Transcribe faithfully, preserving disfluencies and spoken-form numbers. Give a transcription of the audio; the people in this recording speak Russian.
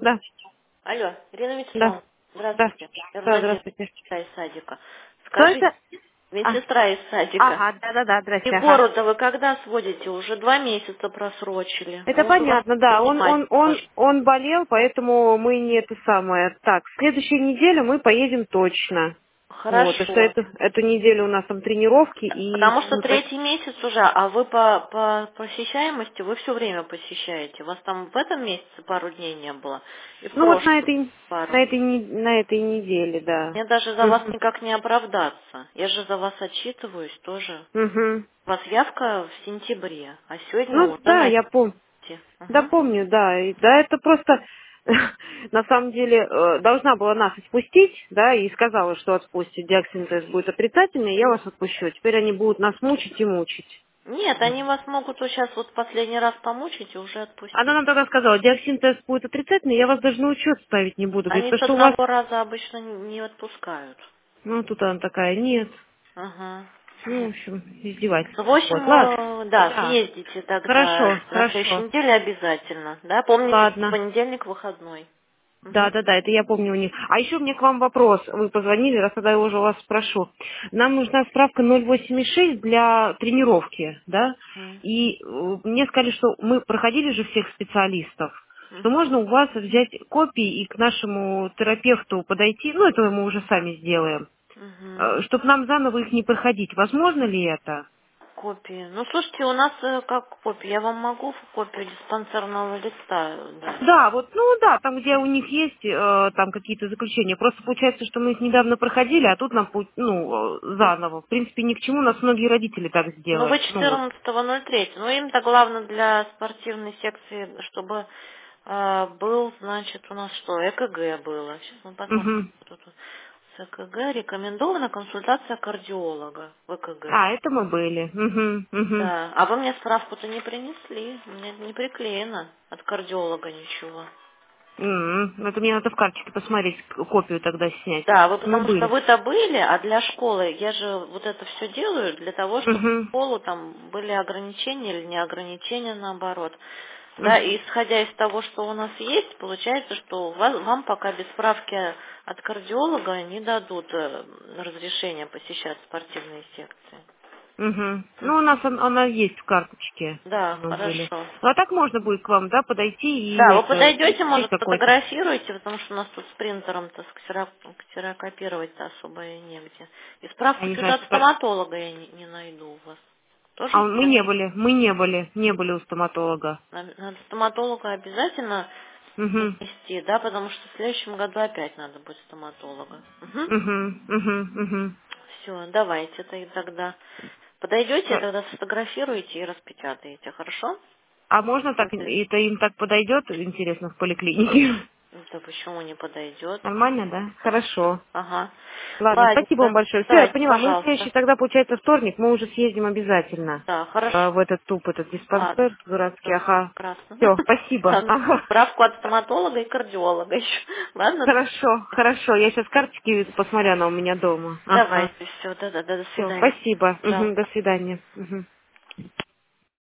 Да, Алло, Ирина да, Вячеславовна, да, здравствуйте. Я да, Владимир здравствуйте. из садика. Кто Скажите, это? А, медсестра из садика. ага, да-да-да, И здрасте, ага. Егору-то вы когда сводите? Уже два месяца просрочили. Это Он у вас понятно, да, он, принимать он, он, может. он болел, поэтому мы не это самое. Так, в следующую неделю мы поедем точно. Вот, и что Хорошо. эту, эту неделю у нас там тренировки, и Потому что мы по- третий месяц уже, а вы по, по посещаемости, вы все время посещаете. У вас там в этом месяце пару дней не было, и в ну вот на прошлом этой, пару. на этой, не- на этой неделе, да. Мне даже за вас Угу, никак не оправдаться. Я же за вас отчитываюсь тоже. угу. У вас явка в сентябре, а сегодня Ну уже да, на я помню. Да, Угу. помню, да. И, да, это просто на самом деле э, должна была нас отпустить, да, и сказала, что отпустит. Диоксин-тест будет отрицательный, я вас отпущу. Теперь они будут нас мучить и мучить. Нет, они вас могут вот сейчас вот последний раз помучить и уже Она отпустить. нам тогда сказала, диоксин-тест будет отрицательный, я вас даже на учет ставить не буду. Говорит, Они то, с что у вас... одного раза обычно не отпускают. Ну, тут она такая, нет. Ага. Ну, в общем, В издевательство общем, какое-то. Ладно. э, да, Да. съездите тогда Хорошо, на следующей хорошо. неделе обязательно. Да, помните, что Ладно. понедельник выходной. Да, Угу. да, да, это я помню у них. А еще у меня к вам вопрос. Вы позвонили, раз тогда я уже у вас спрошу. Нам нужна справка ноль восемь шесть для тренировки, да? И э, мне сказали, что мы проходили же всех специалистов, что можно у вас взять копии и к нашему терапевту подойти, ну, это мы уже сами сделаем, Угу. чтобы нам заново их не проходить. Возможно ли это? Копии. Ну, слушайте, у нас э, как копии? Я вам могу копию диспансерного листа дать. Да, вот, ну да, там, где у них есть э, там какие-то заключения. Просто получается, что мы их недавно проходили, а тут нам, пу- ну, э, заново. В принципе, ни к чему, нас многие родители так Ну, вы сделают. Ну вот. четырнадцатого ноль третьего. Ну, им-то главное для спортивной секции, чтобы э, был, значит, у нас что, ЭКГ было. Сейчас мы посмотрим. Мгм. Что тут с ЭКГ рекомендована консультация кардиолога в ЭКГ. А, это мы были. Мгм, мгм. Да. А вы мне справку-то не принесли. Мне не приклеено от кардиолога ничего. М, Это мне надо в карточке посмотреть, к- копию тогда снять. Да, вы Мы потому что были. вы-то были, а для школы я же вот это все делаю для того, чтобы в Угу, школу там были ограничения или не ограничения наоборот. Да, угу, и исходя из того, что у нас есть, получается, что у вас- вам пока без справки от кардиолога не дадут э, разрешения посещать спортивные секции. угу. М. Ну, у нас он- она есть в карточке. Да, Мы были. хорошо. Ну, а так можно будет к вам, да, подойти и Да, вы это, подойдете, взять может, какой-то. сфотографируете, потому что у нас тут с принтером-то сксера- ксерокопировать-то особо и негде. И Я справку не что-то знаю, от что так. стоматолога я не, не найду у вас. Тоже А мы нет? не были, мы не были, не были у стоматолога. Надо, надо стоматолога обязательно Угу, принести, да, потому что в следующем году опять надо будет стоматолога. Угу. угу, угу, угу. Все, давайте это тогда. Подойдете, тогда сфотографируете и распечатаете, хорошо? А можно так, После- это им так подойдет, интересно, в поликлинике? Да почему не подойдет? Нормально, да? Хорошо. Ага. Ладно, спасибо вам Ладненько. большое. Все, я Давайте, поняла. Мы в следующий пожалуйста. тогда, получается, вторник, мы уже съездим обязательно. Да, э, хорошо. В этот туп, этот диспансер Ладно. дурацкий, Все, ага. прекрасно. Все, спасибо. Ладно. Ага. Справку от стоматолога и кардиолога еще. Ладно? Хорошо, хорошо. Я сейчас карточки посмотрю, она у меня дома. Ага. Давайте, все, да-да-да, до Все, свидания. спасибо. Мгм, до Пожалуйста. свидания. Мгм.